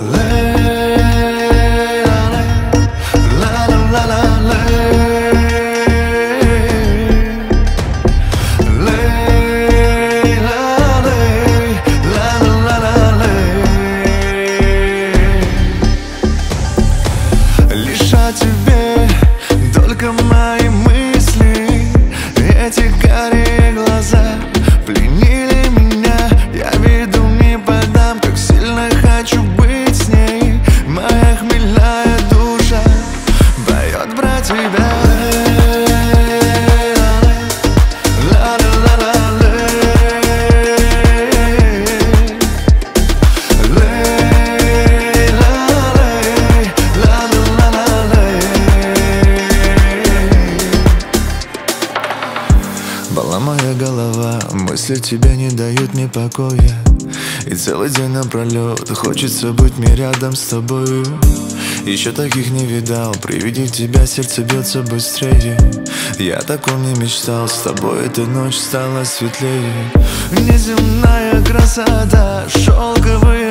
Лишь о тебе только мои мысли, эти карие глаза пленили меня. Я виду не подам, как сильно хочу быть с ней. Моя хмельная душа поет про тебя. Была моя голова, мысли тебя не дают мне покоя. И целый день напролет хочется быть мне рядом с тобою. Еще таких не видал, при виде тебя сердце бьется быстрее. Я о таком не мечтал, с тобой эта ночь стала светлее. Неземная красота, шелковые